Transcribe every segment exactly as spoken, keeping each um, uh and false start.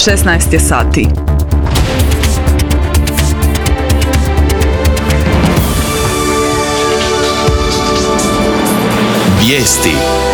šesnaest je sati. Vijesti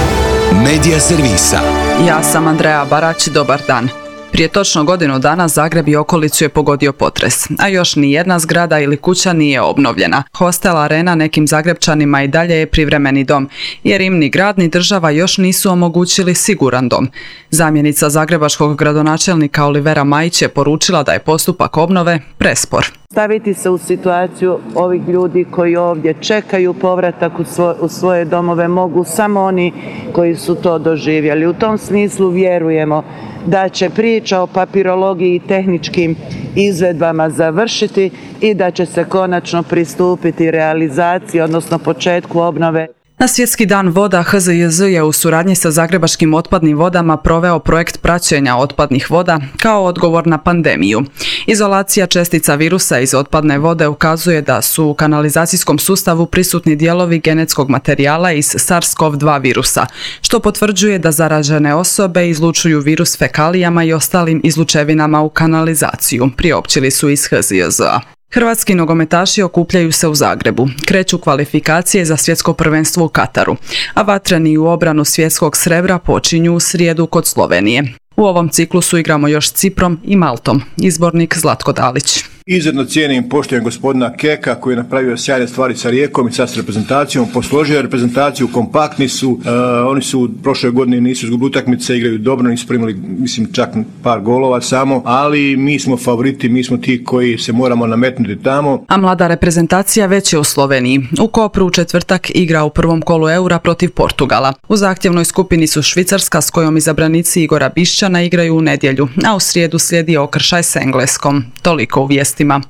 Medija servisa. Ja sam Andreja Barać, dobar dan. Prije točno godinu dana Zagreb i okolicu je pogodio potres, a još ni jedna zgrada ili kuća nije obnovljena. Hostel Arena nekim Zagrebčanima i dalje je privremeni dom, jer im ni grad ni država još nisu omogućili siguran dom. Zamjenica zagrebačkog gradonačelnika Olivera Majić je poručila da je postupak obnove prespor. Staviti se u situaciju ovih ljudi koji ovdje čekaju povratak u, svo, u svoje domove mogu samo oni koji su to doživjeli. U tom smislu vjerujemo da će priča o papirologiji i tehničkim izvedbama završiti i da će se konačno pristupiti realizaciji, odnosno početku obnove. Na Svjetski dan voda H Z J Z je u suradnji sa Zagrebačkim otpadnim vodama proveo projekt praćenja otpadnih voda kao odgovor na pandemiju. Izolacija čestica virusa iz otpadne vode ukazuje da su u kanalizacijskom sustavu prisutni dijelovi genetskog materijala iz SARS-CoV dva virusa, što potvrđuje da zaražene osobe izlučuju virus fekalijama i ostalim izlučevinama u kanalizaciju, priopćili su iz H Z J Z-a. Hrvatski nogometaši okupljaju se u Zagrebu, kreću kvalifikacije za svjetsko prvenstvo u Kataru, a vatreni u obranu svjetskog srebra počinju u srijedu kod Slovenije. U ovom ciklusu igramo još s Ciprom i Maltom. Izbornik Zlatko Dalić. Izuzetno cijenim, poštujem gospodina Keka koji je napravio sjajne stvari sa Rijekom i sad s reprezentacijom, posložio reprezentaciju, kompaktni su, uh, oni su prošle godine nisu izgubili utakmice, igraju dobro, nisu primili mislim čak par golova samo, ali mi smo favoriti, mi smo ti koji se moramo nametnuti tamo. A mlada reprezentacija već je u Sloveniji. U Kopru u četvrtak igra u prvom kolu Eura protiv Portugala. U zahtjevnoj skupini su Švicarska s kojom izabranici Igora Bišćana igraju u nedjelju, a u srijedu slijedi okršaj s Engleskom. Toliko u vijestima.